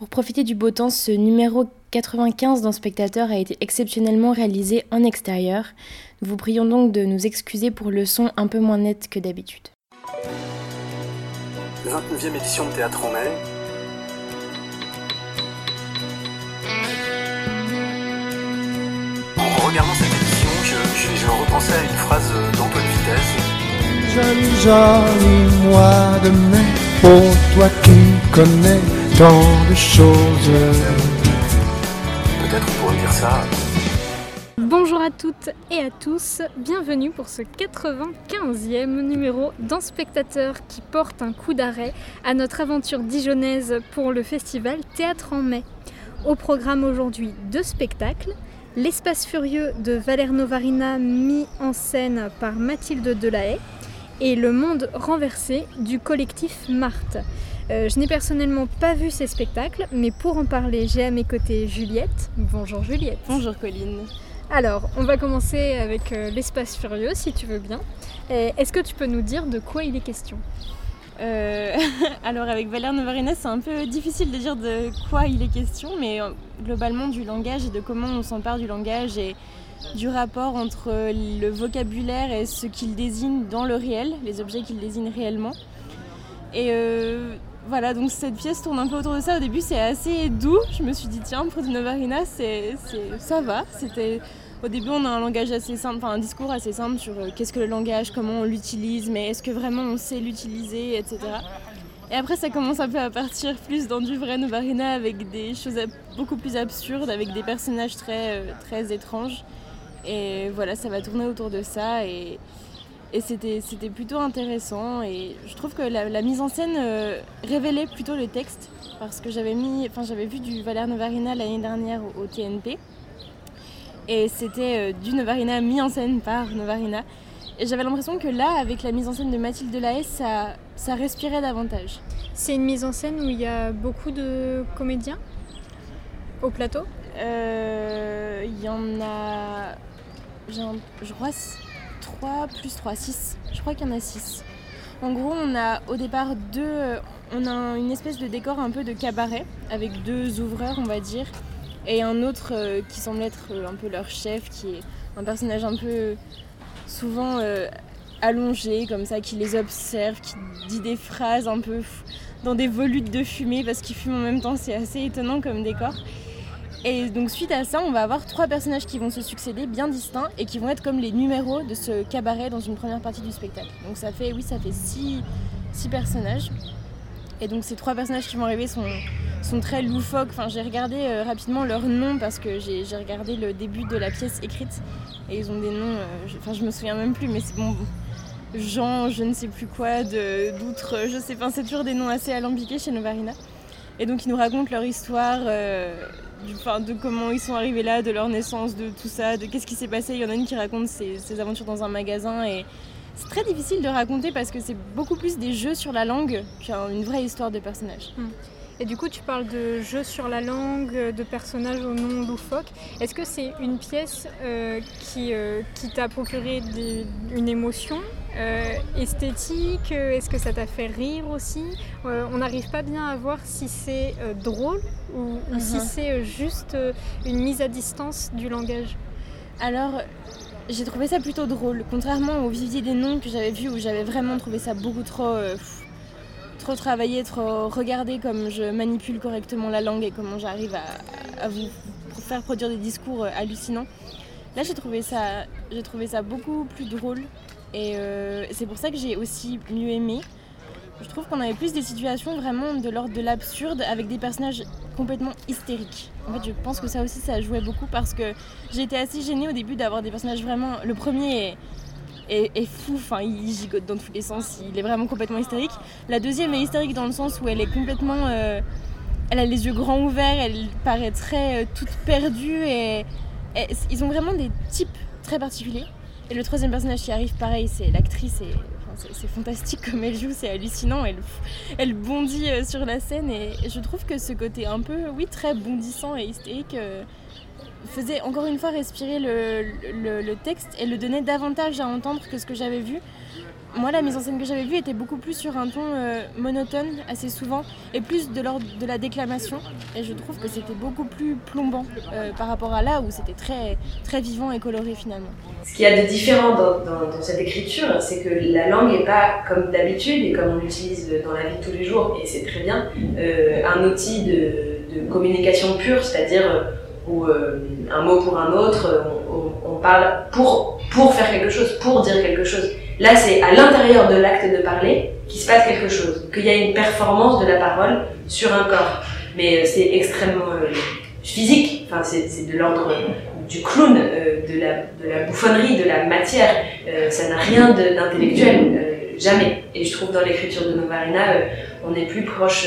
Pour profiter du beau temps, ce numéro 95 d'un Spectateur a été exceptionnellement réalisé en extérieur. Nous vous prions donc de nous excuser pour le son un peu moins net que d'habitude. 29e édition de Théâtre en Mai. En regardant cette édition, je repensais à une phrase d'Antoine Vitesse. Joli, joli mois de mai, pour toi qui connais tant de choses. Peut-être on pourrait dire ça. Bonjour à toutes et à tous, bienvenue pour ce 95e numéro d'un Spectateur qui porte un coup d'arrêt à notre aventure dijonnaise pour le festival Théâtre en Mai. Au programme aujourd'hui 2 spectacles, L'Espace Furieux de Valère Novarina mis en scène par Mathilde Delahaye et Le Monde Renversé du collectif Marthe. Je n'ai personnellement pas vu ces spectacles, mais pour en parler, j'ai à mes côtés Juliette. Bonjour Juliette. Bonjour Colline. Alors, on va commencer avec l'Espace Furieux, si tu veux bien. Est-ce que tu peux nous dire de quoi il est question ? Alors avec Valère Novarina, c'est un peu difficile de dire de quoi il est question, mais globalement du langage et de comment on s'empare du langage et du rapport entre le vocabulaire et ce qu'il désigne dans le réel, les objets qu'il désigne réellement. Et voilà, donc cette pièce tourne un peu autour de ça. Au début, c'est assez doux. Je me suis dit, tiens, pour Novarina, ça va. Au début, on a un langage assez simple, enfin un discours assez simple sur qu'est-ce que le langage, comment on l'utilise, mais est-ce que vraiment on sait l'utiliser, etc. Et après, ça commence un peu à partir plus dans du vrai Novarina avec des choses beaucoup plus absurdes, avec des personnages très étranges. Et voilà, ça va tourner autour de ça. Et c'était plutôt intéressant. Et je trouve que la mise en scène révélait plutôt le texte, parce que j'avais vu du Valère Novarina l'année dernière au TNP. Et c'était du Novarina mis en scène par Novarina. Et j'avais l'impression que là, avec la mise en scène de Mathilde Delahaye, ça respirait davantage. C'est une mise en scène où il y a beaucoup de comédiens au plateau ? Il y en a, je crois, 3 plus 3, 6. Je crois qu'il y en a 6. En gros, on a au départ on a une espèce de décor un peu de cabaret, avec 2 ouvreurs, on va dire. Et un autre qui semble être un peu leur chef, qui est un personnage un peu souvent allongé, comme ça, qui les observe, qui dit des phrases un peu dans des volutes de fumée, parce qu'il fume en même temps, c'est assez étonnant comme décor. Et donc suite à ça, on va avoir 3 personnages qui vont se succéder, bien distincts, et qui vont être comme les numéros de ce cabaret dans une première partie du spectacle. Donc ça fait 6 personnages. Et donc ces 3 personnages qui vont arriver sont très loufoques. Enfin, j'ai regardé rapidement leurs noms parce que j'ai regardé le début de la pièce écrite et ils ont des noms, je me souviens même plus, mais c'est bon, Jean, je ne sais plus quoi, d'outre, je sais pas, c'est toujours des noms assez alambiqués chez Novarina. Et donc ils nous racontent leur histoire, de comment ils sont arrivés là, de leur naissance, de tout ça, de qu'est-ce qui s'est passé. Il y en a une qui raconte ses aventures dans un magasin et c'est très difficile de raconter parce que c'est beaucoup plus des jeux sur la langue qu'une vraie histoire de personnages. Et du coup, tu parles de jeux sur la langue, de personnages au nom loufoque. Est-ce que c'est une pièce qui t'a procuré une émotion esthétique ? Est-ce que ça t'a fait rire aussi ? On n'arrive pas bien à voir si c'est drôle ou si c'est juste une mise à distance du langage. Alors, j'ai trouvé ça plutôt drôle, contrairement au Vivier des noms que j'avais vu où j'avais vraiment trouvé ça beaucoup trop travaillé, trop regardé, comme je manipule correctement la langue et comment j'arrive à vous faire produire des discours hallucinants. Là, j'ai trouvé ça beaucoup plus drôle et c'est pour ça que j'ai aussi mieux aimé. Je trouve qu'on avait plus des situations vraiment de l'ordre de l'absurde avec des personnages complètement hystériques. En fait, je pense que ça aussi, ça jouait beaucoup parce que j'ai été assez gênée au début d'avoir des personnages vraiment... Le premier est fou, il gigote dans tous les sens, il est vraiment complètement hystérique. La deuxième est hystérique dans le sens où elle est complètement... elle a les yeux grands ouverts, elle paraît très toute perdue et ils ont vraiment des types très particuliers. Et le troisième personnage qui arrive, pareil, c'est l'actrice et... C'est fantastique comme elle joue, c'est hallucinant, elle bondit sur la scène et je trouve que ce côté un peu, très bondissant et hystérique faisait encore une fois respirer le texte et le donnait davantage à entendre que ce que j'avais vu moi, la mise en scène que j'avais vue était beaucoup plus sur un ton monotone, assez souvent, et plus de l'ordre de la déclamation. Et je trouve que c'était beaucoup plus plombant par rapport à là où c'était très, très vivant et coloré finalement. Ce qu'il y a de différent dans cette écriture, c'est que la langue n'est pas comme d'habitude et comme on l'utilise dans la vie de tous les jours, et c'est très bien, un outil de communication pure, c'est-à-dire où un mot pour un autre, on parle pour faire quelque chose, pour dire quelque chose. Là, c'est à l'intérieur de l'acte de parler qu'il se passe quelque chose, qu'il y a une performance de la parole sur un corps. Mais c'est extrêmement physique, enfin, c'est de l'ordre du clown, de la bouffonnerie, de la matière. Ça n'a rien d'intellectuel, jamais. Et je trouve dans l'écriture de Novarina, on est plus proche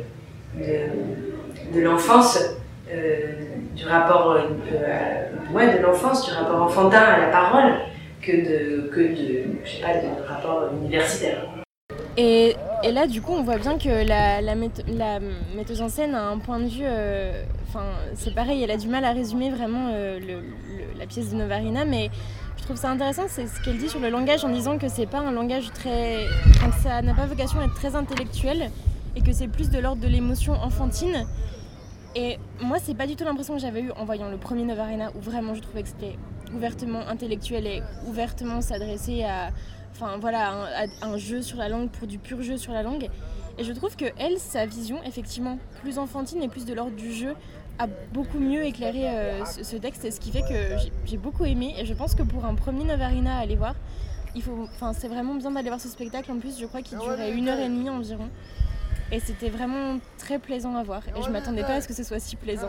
de l'enfance, du rapport de l'enfance, du rapport enfantin à la parole, que de rapport universitaire. Et là, du coup, on voit bien que la metteuse en scène a un point de vue... c'est pareil, elle a du mal à résumer vraiment la pièce de Novarina, mais je trouve ça intéressant, c'est ce qu'elle dit sur le langage, en disant que c'est pas un langage très... que ça n'a pas vocation à être très intellectuel, et que c'est plus de l'ordre de l'émotion enfantine. Et moi, c'est pas du tout l'impression que j'avais eue en voyant le premier Novarina, où vraiment je trouvais que c'était ouvertement intellectuel et ouvertement s'adresser à un jeu sur la langue, pour du pur jeu sur la langue. Et je trouve que elle, sa vision, effectivement, plus enfantine et plus de l'ordre du jeu, a beaucoup mieux éclairé ce texte, ce qui fait que j'ai beaucoup aimé. Et je pense que pour un premier Novarina à aller voir, c'est vraiment bien d'aller voir ce spectacle. En plus, je crois qu'il durait 1h30 environ. Et c'était vraiment très plaisant à voir. Et je m'attendais pas à ce que ce soit si plaisant.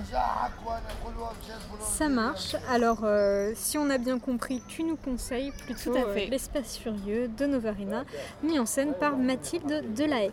Ça marche. Alors, si on a bien compris, tu nous conseilles plutôt L'Espace Furieux de Novarina, mis en scène par Mathilde Delahaye.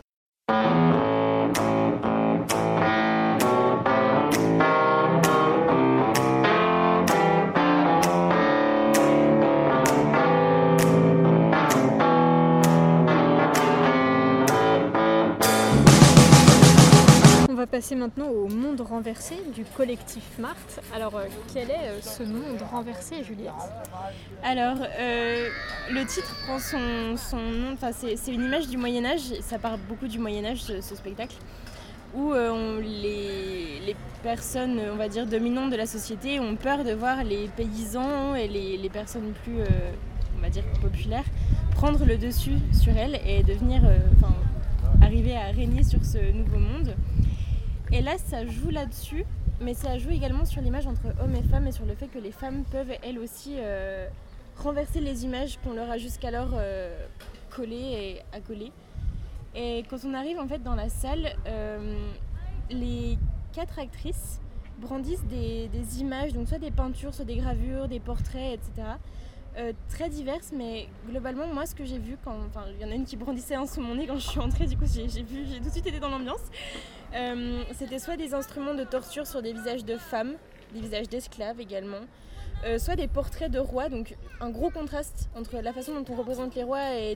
On va passer maintenant au monde renversé du collectif Marthe. Alors, quel est ce monde renversé, Juliette ? Alors, le titre prend son nom, c'est une image du Moyen-Âge, ça part beaucoup du Moyen-Âge, ce spectacle, où les personnes, on va dire, dominantes de la société ont peur de voir les paysans et les personnes plus, on va dire, populaires prendre le dessus sur elles et devenir, arriver à régner sur ce nouveau monde. Et là, ça joue là-dessus, mais ça joue également sur l'image entre hommes et femmes et sur le fait que les femmes peuvent, elles aussi, renverser les images qu'on leur a jusqu'alors collées et accolées. Et quand on arrive en fait dans la salle, les 4 actrices brandissent des images, donc soit des peintures, soit des gravures, des portraits, etc. Très diverses, mais globalement, moi, ce que j'ai vu il y en a une qui brandissait un sous mon nez quand je suis entrée, du coup j'ai tout de suite été dans l'ambiance. C'était soit des instruments de torture sur des visages de femmes, des visages d'esclaves également, soit des portraits de rois, donc un gros contraste entre la façon dont on représente les rois et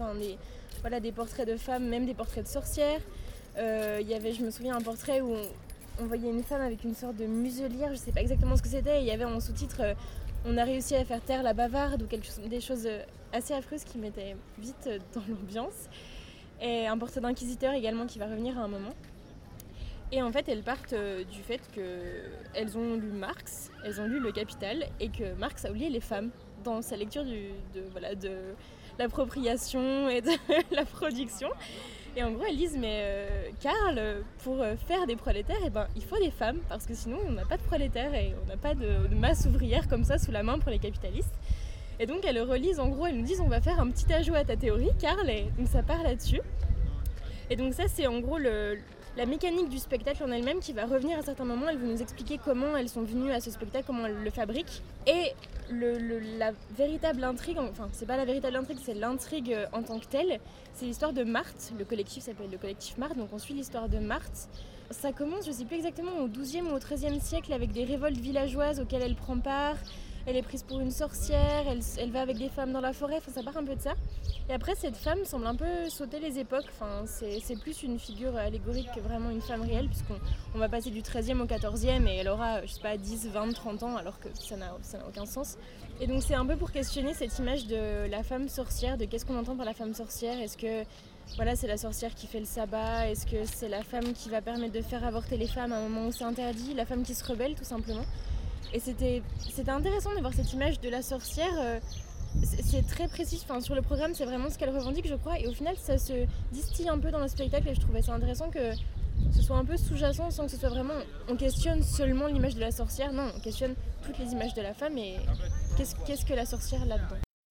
des portraits de femmes, même des portraits de sorcières. Il y avait, je me souviens, un portrait où on voyait une femme avec une sorte de muselière, je sais pas exactement ce que c'était, et il y avait en sous-titre on a réussi à faire taire la bavarde, ou des choses assez affreuses qui mettaient vite dans l'ambiance. Et un portrait d'inquisiteur également qui va revenir à un moment. Et en fait, elles partent du fait qu'elles ont lu Marx, elles ont lu Le Capital, et que Marx a oublié les femmes dans sa lecture de l'appropriation et de la production. Et en gros, elles disent, mais Karl, pour faire des prolétaires, il faut des femmes, parce que sinon on n'a pas de prolétaires et on n'a pas de masse ouvrière comme ça sous la main pour les capitalistes. Et donc elles relisent, en gros, elles nous disent, on va faire un petit ajout à ta théorie, Karl, et donc ça part là-dessus. Et donc ça, c'est en gros la mécanique du spectacle en elle-même qui va revenir à certains moments. Elle va nous expliquer comment elles sont venues à ce spectacle, comment elles le fabriquent. Et la véritable intrigue, c'est pas la véritable intrigue, c'est l'intrigue en tant que telle. C'est l'histoire de Marthe. Le collectif s'appelle le collectif Marthe, donc on suit l'histoire de Marthe. Ça commence, je sais plus exactement, au XIIe ou au XIIIe siècle avec des révoltes villageoises auxquelles elle prend part. Elle est prise pour une sorcière, elle va avec des femmes dans la forêt, ça part un peu de ça. Et après, cette femme semble un peu sauter les époques. Enfin, c'est plus une figure allégorique que vraiment une femme réelle, puisqu'on va passer du 13e au 14e et elle aura, je sais pas, 10, 20, 30 ans, alors que ça n'a aucun sens. Et donc c'est un peu pour questionner cette image de la femme sorcière, de qu'est-ce qu'on entend par la femme sorcière. Est-ce que voilà, c'est la sorcière qui fait le sabbat? Est-ce que c'est la femme qui va permettre de faire avorter les femmes à un moment où c'est interdit? La femme qui se rebelle, tout simplement. Et c'était intéressant de voir cette image de la sorcière. C'est très précis, enfin, sur le programme c'est vraiment ce qu'elle revendique je crois, et au final ça se distille un peu dans le spectacle et je trouvais ça intéressant que ce soit un peu sous-jacent sans que ce soit vraiment, on questionne seulement l'image de la sorcière, non, on questionne toutes les images de la femme et qu'est-ce que la sorcière là-dedans.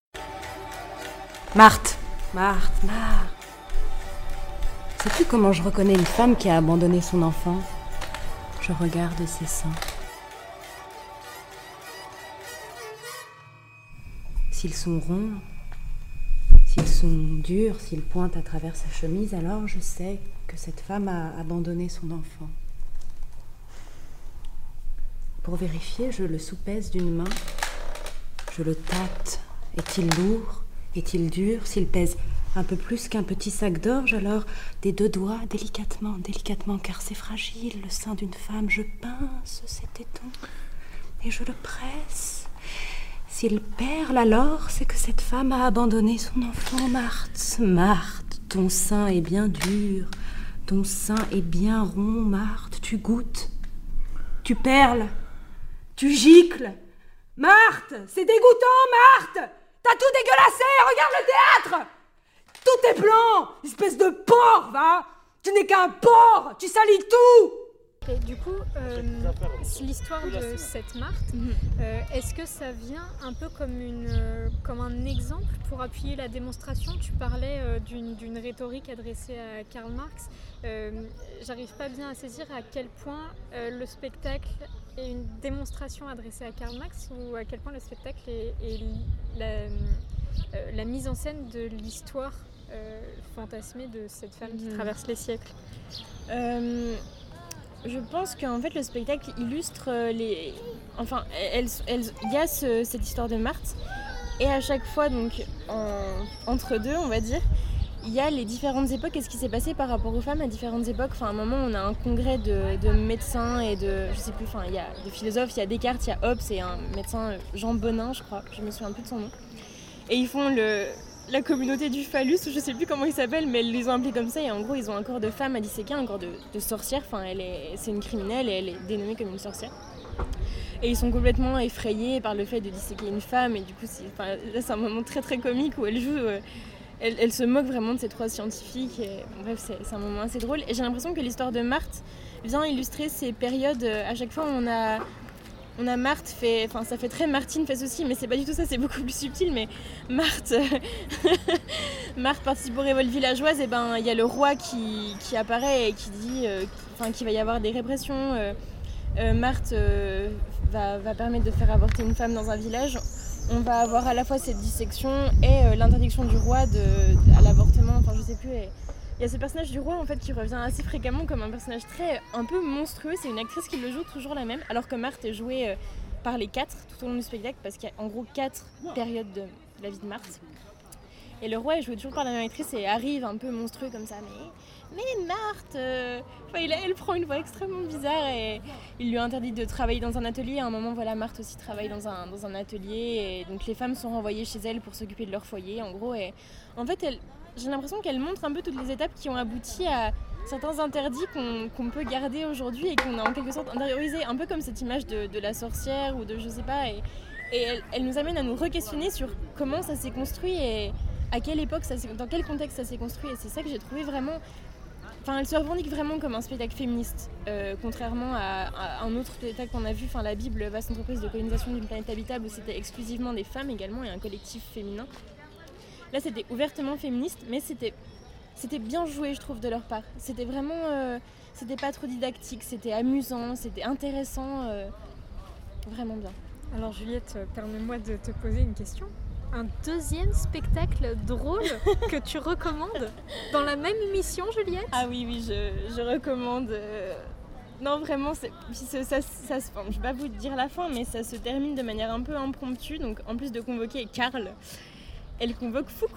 Marthe. Sais-tu comment je reconnais une femme qui a abandonné son enfant? Je regarde ses seins. S'ils sont ronds, s'ils sont durs, s'ils pointent à travers sa chemise, alors je sais que cette femme a abandonné son enfant. Pour vérifier, je le soupèse d'une main, je le tâte. Est-il lourd? Est-il dur? S'il pèse un peu plus qu'un petit sac d'orge, alors des deux doigts, délicatement, car c'est fragile, le sein d'une femme, je pince ses tétons et je le presse. S'il perle alors, c'est que cette femme a abandonné son enfant. Marthe, ton sein est bien dur, ton sein est bien rond, Marthe, tu goûtes, tu perles, tu gicles. Marthe, c'est dégoûtant, Marthe! T'as tout dégueulassé, regarde le théâtre! Tout est blanc, espèce de porc, va! Tu n'es qu'un porc, tu salis tout! Et du coup, l'histoire de cette Marthe, est-ce que ça vient un peu comme un exemple pour appuyer la démonstration? Tu parlais d'une rhétorique adressée à Karl Marx. J'arrive pas bien à saisir à quel point le spectacle est une démonstration adressée à Karl Marx ou à quel point le spectacle est la mise en scène de l'histoire fantasmée de cette femme qui traverse les siècles. Je pense qu'en fait le spectacle illustre il y a cette histoire de Marthe et à chaque fois donc entre deux on va dire il y a les différentes époques et ce qui s'est passé par rapport aux femmes à différentes époques. Enfin à un moment on a un congrès de médecins et de je sais plus, enfin il y a de philosophes, il y a Descartes, il y a Hobbes et un médecin Jean Bonin je crois, je me souviens plus de son nom. Et ils font la communauté du phallus, je sais plus comment ils s'appellent, mais ils les ont appelés comme ça et en gros ils ont un corps de femme à disséquer, un corps de sorcière, enfin c'est une criminelle et elle est dénommée comme une sorcière. Et ils sont complètement effrayés par le fait de disséquer une femme et du coup là c'est un moment très très comique où elle joue, elle se moque vraiment de ces trois scientifiques et bref c'est un moment assez drôle et j'ai l'impression que l'histoire de Marthe vient illustrer ces périodes, à chaque fois on a Marthe ça fait très Martine fait ceci, mais c'est pas du tout ça, c'est beaucoup plus subtil, mais Marthe participe aux révoltes villageoises, et ben il y a le roi qui apparaît et qui dit qu'il va y avoir des répressions. Marthe va permettre de faire avorter une femme dans un village. On va avoir à la fois cette dissection et l'interdiction du roi à l'avortement, enfin je sais plus. Il y a ce personnage du roi en fait qui revient assez fréquemment comme un personnage un peu monstrueux. C'est une actrice qui le joue toujours la même, alors que Marthe est jouée par les 4 tout au long du spectacle parce qu'il y a en gros 4 périodes de la vie de Marthe. Et le roi est joué toujours par la même actrice et arrive un peu monstrueux comme ça. Mais Marthe, elle prend une voix extrêmement bizarre et il lui interdit de travailler dans un atelier. À un moment, voilà, Marthe aussi travaille dans un atelier et donc les femmes sont renvoyées chez elle pour s'occuper de leur foyer en gros. Et en fait, j'ai l'impression qu'elle montre un peu toutes les étapes qui ont abouti à certains interdits qu'on peut garder aujourd'hui et qu'on a en quelque sorte intériorisé, un peu comme cette image de la sorcière ou de je sais pas. Et elle nous amène à nous re-questionner sur comment ça s'est construit et à quelle époque, dans quel contexte ça s'est construit. Et c'est ça que j'ai trouvé vraiment... Enfin, elle se revendique vraiment comme un spectacle féministe, contrairement à un autre spectacle qu'on a vu, la Bible, vaste entreprise de colonisation d'une planète habitable, où c'était exclusivement des femmes également et un collectif féminin. Là, c'était ouvertement féministe, mais c'était bien joué, je trouve, de leur part. C'était vraiment... c'était pas trop didactique, c'était amusant, c'était intéressant, vraiment bien. Alors Juliette, permets-moi de te poser une question. Un deuxième spectacle drôle que tu recommandes dans la même émission, Juliette? Ah oui, je recommande. Non, vraiment, je vais pas vous dire la fin, mais ça se termine de manière un peu impromptue. Donc, en plus de convoquer Karl, elle convoque Foucault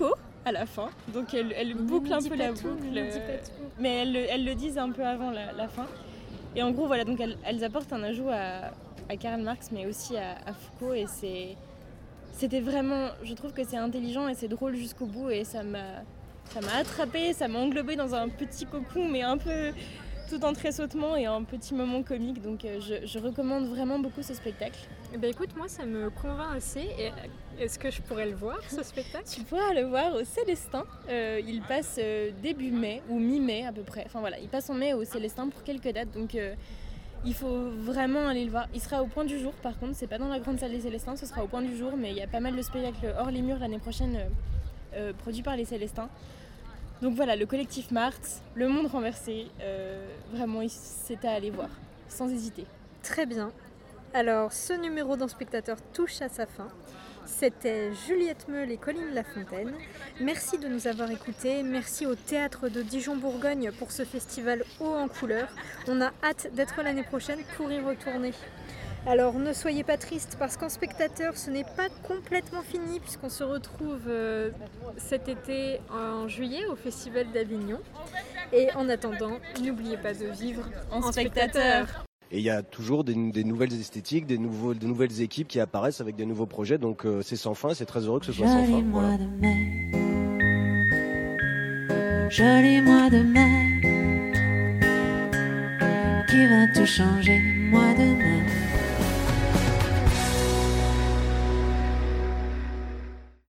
à la fin. Donc elle boucle un peu la boucle. Mais elles le disent un peu avant la fin. Et en gros, voilà, donc elles apportent un ajout à Karl Marx, mais aussi à Foucault. Et c'était vraiment... Je trouve que c'est intelligent et c'est drôle jusqu'au bout. Et ça m'a attrapée, ça m'a englobée dans un petit cocon, mais un peu tout en tressautement et un petit moment comique. Donc je recommande vraiment beaucoup ce spectacle. Écoute, moi ça me convainc assez. Et est-ce que je pourrais le voir, ce spectacle ? Tu pourras le voir au Célestin. Il passe début mai ou mi-mai à peu près. Enfin voilà, il passe en mai au Célestin pour quelques dates. Donc il faut vraiment aller le voir. Il sera au Point du Jour par contre, c'est pas dans la grande salle des Célestins, ce sera au Point du Jour. Mais il y a pas mal de spectacles hors les murs l'année prochaine produits par les Célestins. Donc voilà, le collectif Marthe, Le Monde renversé, vraiment c'était à aller voir, sans hésiter. Très bien. Alors ce numéro d'Inspectateur touche à sa fin. C'était Juliette Meul et Colline Lafontaine. Merci de nous avoir écoutés. Merci au Théâtre de Dijon-Bourgogne pour ce festival haut en couleurs. On a hâte d'être l'année prochaine pour y retourner. Alors ne soyez pas tristes parce qu'en spectateur ce n'est pas complètement fini puisqu'on se retrouve cet été en juillet au Festival d'Avignon. Et en attendant, n'oubliez pas de vivre en spectateur. Et il y a toujours des nouvelles esthétiques, de nouvelles équipes qui apparaissent avec des nouveaux projets. Donc c'est sans fin, c'est très heureux que ce soit sans fin. Voilà. Joli mois de mai, qui va tout changer, mois de mai.